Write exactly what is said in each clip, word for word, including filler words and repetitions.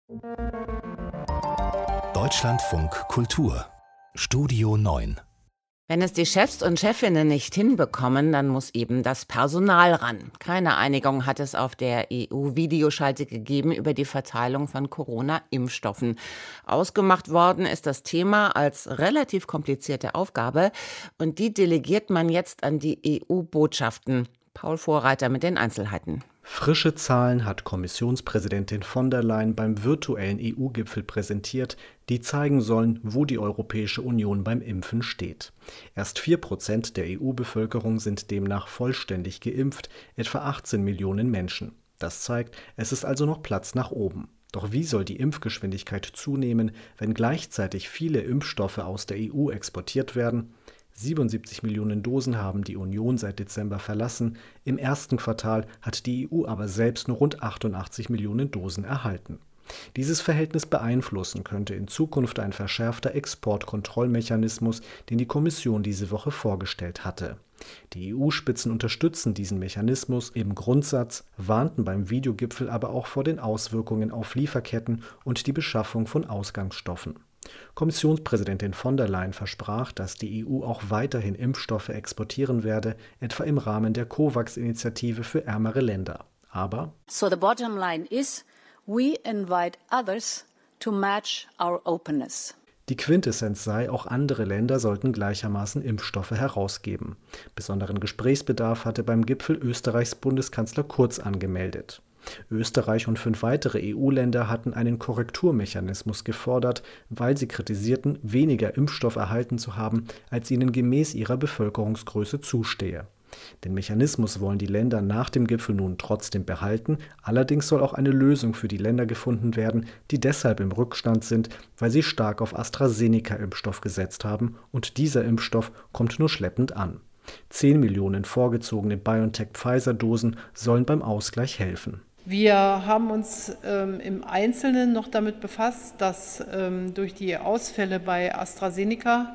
Deutschlandfunk Kultur Studio neun. Wenn es die Chefs und Chefinnen nicht hinbekommen, dann muss eben das Personal ran. Keine Einigung hat es auf der E U-Videoschalte gegeben über die Verteilung von Corona-Impfstoffen. Ausgemacht worden ist das Thema als relativ komplizierte Aufgabe und die delegiert man jetzt an die E U-Botschaften. Paul Vorreiter mit den Einzelheiten. Frische Zahlen hat Kommissionspräsidentin von der Leyen beim virtuellen E U-Gipfel präsentiert, die zeigen sollen, wo die Europäische Union beim Impfen steht. Erst vier Prozent der E U-Bevölkerung sind demnach vollständig geimpft, etwa achtzehn Millionen Menschen. Das zeigt, es ist also noch Platz nach oben. Doch wie soll die Impfgeschwindigkeit zunehmen, wenn gleichzeitig viele Impfstoffe aus der E U exportiert werden? siebenundsiebzig Millionen Dosen haben die Union seit Dezember verlassen. Im ersten Quartal hat die E U aber selbst nur rund achtundachtzig Millionen Dosen erhalten. Dieses Verhältnis beeinflussen könnte in Zukunft ein verschärfter Exportkontrollmechanismus, den die Kommission diese Woche vorgestellt hatte. Die E U-Spitzen unterstützen diesen Mechanismus im Grundsatz, warnten beim Videogipfel aber auch vor den Auswirkungen auf Lieferketten und die Beschaffung von Ausgangsstoffen. Kommissionspräsidentin von der Leyen versprach, dass die E U auch weiterhin Impfstoffe exportieren werde, etwa im Rahmen der COVAX-Initiative für ärmere Länder. Aber So the bottom line is, we invite others to match our openness. Die Quintessenz sei, auch andere Länder sollten gleichermaßen Impfstoffe herausgeben. Besonderen Gesprächsbedarf hatte beim Gipfel Österreichs Bundeskanzler Kurz angemeldet. Österreich und fünf weitere E U-Länder hatten einen Korrekturmechanismus gefordert, weil sie kritisierten, weniger Impfstoff erhalten zu haben, als ihnen gemäß ihrer Bevölkerungsgröße zustehe. Den Mechanismus wollen die Länder nach dem Gipfel nun trotzdem behalten, allerdings soll auch eine Lösung für die Länder gefunden werden, die deshalb im Rückstand sind, weil sie stark auf AstraZeneca-Impfstoff gesetzt haben und dieser Impfstoff kommt nur schleppend an. Zehn Millionen vorgezogene BioNTech-Pfizer-Dosen sollen beim Ausgleich helfen. Wir haben uns ähm, im Einzelnen noch damit befasst, dass ähm, durch die Ausfälle bei AstraZeneca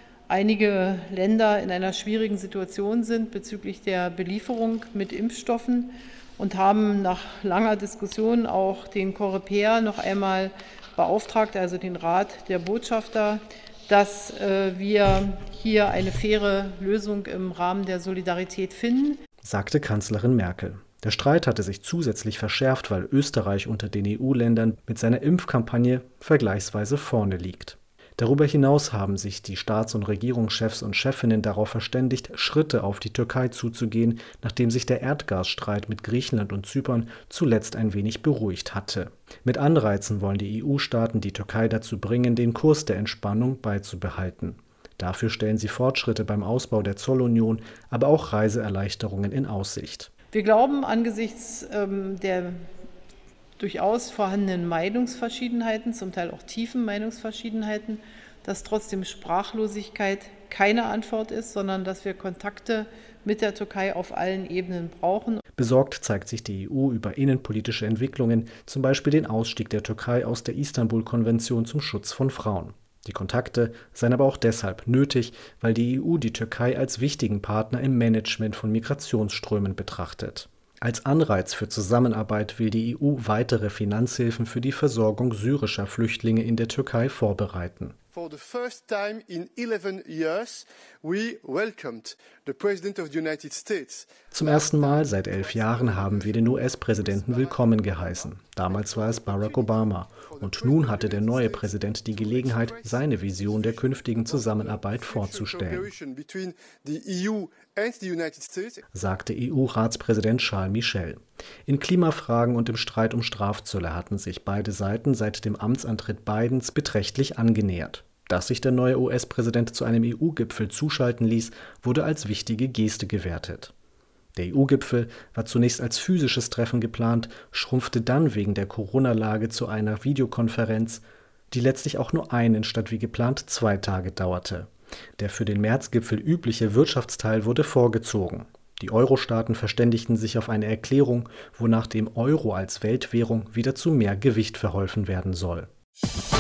einige Länder in einer schwierigen Situation sind bezüglich der Belieferung mit Impfstoffen und haben nach langer Diskussion auch den Coreper noch einmal beauftragt, also den Rat der Botschafter, dass äh, wir hier eine faire Lösung im Rahmen der Solidarität finden, sagte Kanzlerin Merkel. Der Streit hatte sich zusätzlich verschärft, weil Österreich unter den E U-Ländern mit seiner Impfkampagne vergleichsweise vorne liegt. Darüber hinaus haben sich die Staats- und Regierungschefs und Chefinnen darauf verständigt, Schritte auf die Türkei zuzugehen, nachdem sich der Erdgasstreit mit Griechenland und Zypern zuletzt ein wenig beruhigt hatte. Mit Anreizen wollen die E U-Staaten die Türkei dazu bringen, den Kurs der Entspannung beizubehalten. Dafür stellen sie Fortschritte beim Ausbau der Zollunion, aber auch Reiseerleichterungen in Aussicht. Wir glauben angesichts ähm, der durchaus vorhandenen Meinungsverschiedenheiten, zum Teil auch tiefen Meinungsverschiedenheiten, dass trotzdem Sprachlosigkeit keine Antwort ist, sondern dass wir Kontakte mit der Türkei auf allen Ebenen brauchen. Besorgt zeigt sich die E U über innenpolitische Entwicklungen, zum Beispiel den Ausstieg der Türkei aus der Istanbul-Konvention zum Schutz von Frauen. Die Kontakte seien aber auch deshalb nötig, weil die E U die Türkei als wichtigen Partner im Management von Migrationsströmen betrachtet. Als Anreiz für Zusammenarbeit will die E U weitere Finanzhilfen für die Versorgung syrischer Flüchtlinge in der Türkei vorbereiten. For the first time in eleven years, we welcomed the President of the United States. Zum ersten Mal seit elf Jahren haben wir den U S-Präsidenten willkommen geheißen. Damals war es Barack Obama. Und nun hatte der neue Präsident die Gelegenheit, seine Vision der künftigen Zusammenarbeit vorzustellen, sagte E U-Ratspräsident Charles Michel. In Klimafragen und im Streit um Strafzölle hatten sich beide Seiten seit dem Amtsantritt Bidens beträchtlich angenähert. Dass sich der neue U S-Präsident zu einem E U-Gipfel zuschalten ließ, wurde als wichtige Geste gewertet. Der E U-Gipfel war zunächst als physisches Treffen geplant, schrumpfte dann wegen der Corona-Lage zu einer Videokonferenz, die letztlich auch nur einen statt wie geplant zwei Tage dauerte. Der für den Märzgipfel übliche Wirtschaftsteil wurde vorgezogen. Die Euro-Staaten verständigten sich auf eine Erklärung, wonach dem Euro als Weltwährung wieder zu mehr Gewicht verholfen werden soll.